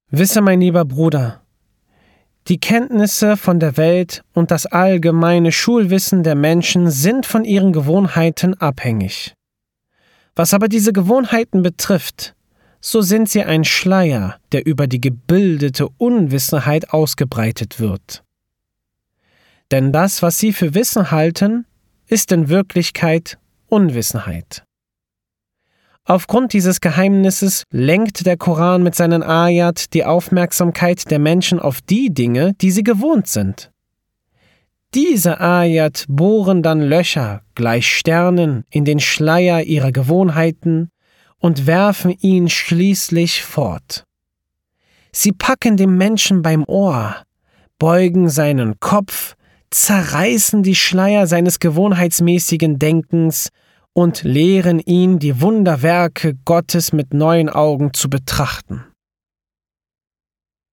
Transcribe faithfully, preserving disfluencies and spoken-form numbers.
Wisse, mein lieber Bruder, die Kenntnisse von der Welt und das allgemeine Schulwissen der Menschen sind von ihren Gewohnheiten abhängig. Was aber diese Gewohnheiten betrifft, so sind sie ein Schleier, der über die gebildete Unwissenheit ausgebreitet wird. Denn das, was sie für Wissen halten, ist in Wirklichkeit Unwissenheit. Aufgrund dieses Geheimnisses lenkt der Koran mit seinen Ayat die Aufmerksamkeit der Menschen auf die Dinge, die sie gewohnt sind. Diese Ayat bohren dann Löcher gleich Sternen in den Schleier ihrer Gewohnheiten und werfen ihn schließlich fort. Sie packen dem Menschen beim Ohr, beugen seinen Kopf, zerreißen die Schleier seines gewohnheitsmäßigen Denkens und lehren ihn, die Wunderwerke Gottes mit neuen Augen zu betrachten.